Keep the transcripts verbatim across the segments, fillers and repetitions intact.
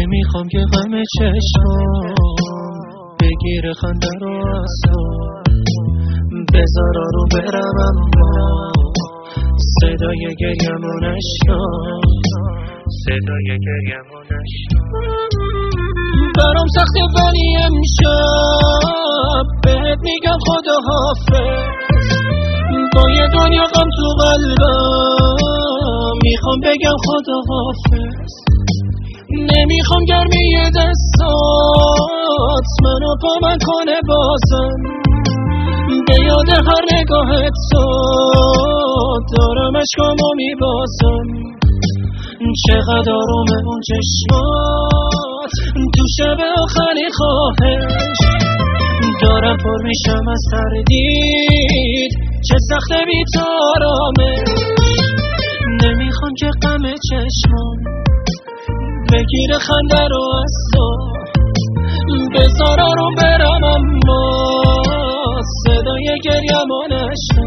نمیخوام که غم چشمام بگیر خنده رو از تو، بذار رو برم اما صدای گریمو نشنو، صدای گریمو نشنو. برام سخته ولی امشب بهت میگم خدا حافظ، با یه دنیا غم تو قلبم میخوام بگم خدا حافظ. نمیخوام گرمی دستات منو با من کنه بازم، به یاد هر نگاهت تو دارم عشقامو میبازم. چقدر آرومه اون چشمات تو شب آخری خواهش، دارم پر میشم از تردید چه سخته بی تو آرامش. نمیخوام که غم چشمام بگیر خنده رو از تو، بذار رو برم اما صدای گریمو نشنو.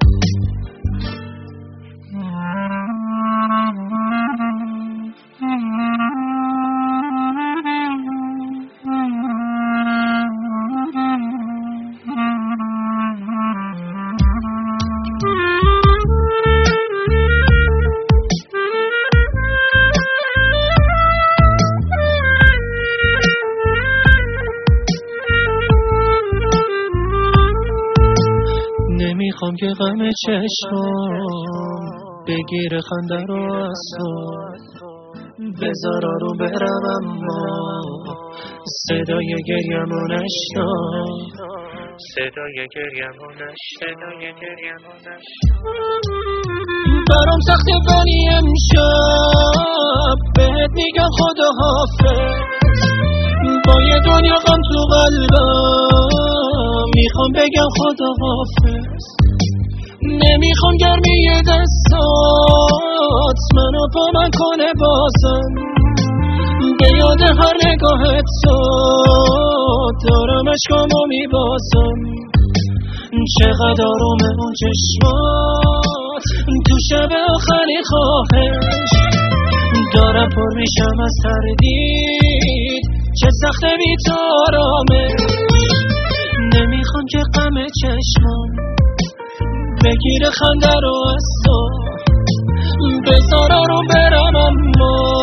نمیخوام که غم چشمام بگیر خنده رو از تو، بذار رو برم اما صدای گریمو نشنو، صدای گریمو نشنو. برام سخته ولی امشب بهت میگم خدا حافظ، با یه دنیا غم تو قلبم میخوام بگم خدا حافظ. نمیخوام گرمی دستات منو با من کنه بازم، به یاد هر نگاهت تو دارم عشقامو میبازم. چقدر آرومه اون چشمات تو شب آخری خواهش، دارم پر میشم از تردید چه سخته بی تو آرامش. نمیخوام که غم چشمام بگیر خنده رو از تو، بذار رو برم اما